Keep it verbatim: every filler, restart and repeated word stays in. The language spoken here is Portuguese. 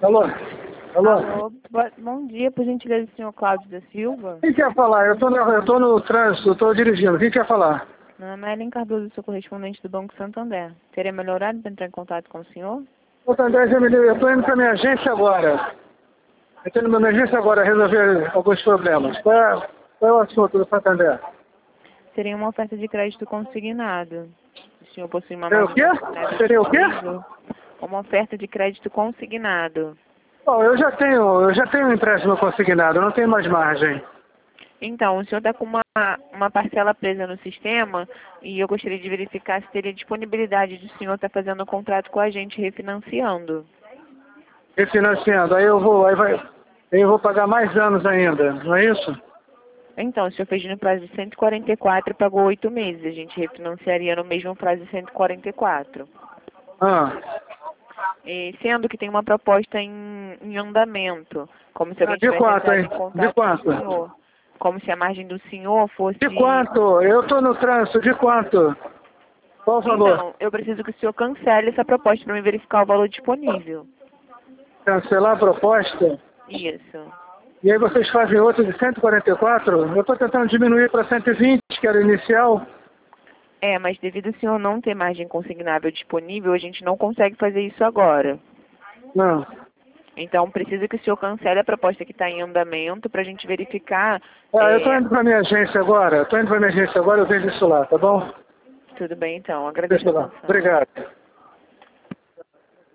Alô? Alô? Alô, bo- bom dia, por gentileza, senhor Cláudio da Silva. Quem quer falar? Eu tô no, eu tô no trânsito, eu tô dirigindo. Quem quer falar? Meu nome é Ellen Cardoso, sou correspondente do Banco Santander. Teria melhor horário para entrar em contato com o senhor? Ô, André, já me liga. Eu tô indo pra minha agência agora. Eu tô indo pra minha agência agora resolver alguns problemas. Qual é, qual é o assunto do Santander? Seria uma oferta de crédito consignado. O senhor possui uma Seria o quê? margem consignada Seria o quê? disponível? Uma oferta de crédito consignado. Bom, eu já tenho, eu já tenho um empréstimo consignado, eu não tenho mais margem. Então, o senhor está com uma, uma parcela presa no sistema e eu gostaria de verificar se teria disponibilidade de o senhor estar fazendo um contrato com a gente refinanciando. Refinanciando. Aí eu vou, aí vai, aí eu vou pagar mais anos ainda, não é isso? Então, o senhor fez no prazo de cento e quarenta e quatro e pagou oito meses. A gente refinanciaria no mesmo prazo de cento e quarenta e quatro. Ah, E sendo que tem uma proposta em, em andamento, como se Ah, alguém de tivesse quanto, entrado hein? em De contato com o quanto? senhor. Como se a margem do senhor fosse... De quanto? Eu tô no trânsito, de quanto? Qual o valor? Então, eu preciso que o senhor cancele essa proposta para me verificar o valor disponível. Cancelar a proposta? Isso. E aí vocês fazem outro de cento e quarenta e quatro? Eu estou tentando diminuir para cento e vinte, que era inicial. É, mas devido ao senhor não ter margem consignável disponível, a gente não consegue fazer isso agora. Não. Então, preciso que o senhor cancele a proposta que está em andamento para a gente verificar. Ah, eu estou É... indo para minha agência agora. Estou indo para minha agência agora, eu vejo isso lá, tá bom? Tudo bem, então. Agradeço Deixa a lá. atenção. Obrigado.